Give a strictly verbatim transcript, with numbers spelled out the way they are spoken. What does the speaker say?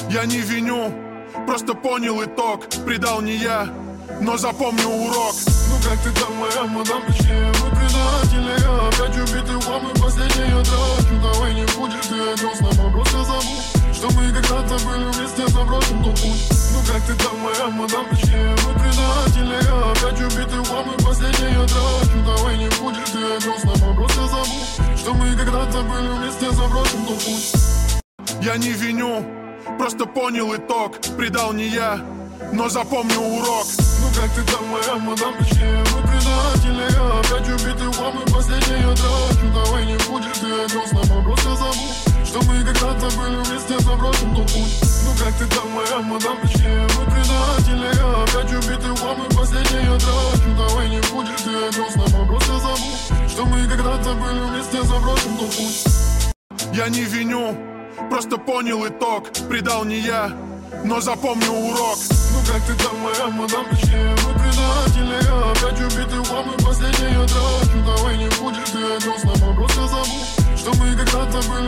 Я не виню, просто понял итог. Предал не я, но запомню урок. Ну как ты там, моя мадам, точнее мы предатели. Я опять убитый вам и последнюю трачу. Давай не будешь ты о грустном, а просто забудь, что мы когда-то были вместе, забросим тот путь. Ну как ты там, моя мадам, точнее мы предатели. Я опять убитый вам и последнюю трачу. Давай не будешь ты о грустном, а просто забудь, что мы когда-то были вместе, забросим тот путь. Я не виню, просто понял итог. Предал не я, но запомню урок. Ну как ты там, моя мадам, точнее мы предатели. Я опять убитый вам и последнюю трачу. Давай не будешь ты о грустном, а просто забудь, что мы когда-то были вместе, забросим тот путь. Ну как ты там, моя мадам, точнее мы предатели. Я опять убитый вам и последнюю трачу. Давай не будешь ты о грустном, а просто забудь, что мы когда-то были вместе, забросим тот путь. Я не виню, просто понял итог. Предал не я, но запомню урок. Ну как ты там, моя мадам, точнее мы предатели.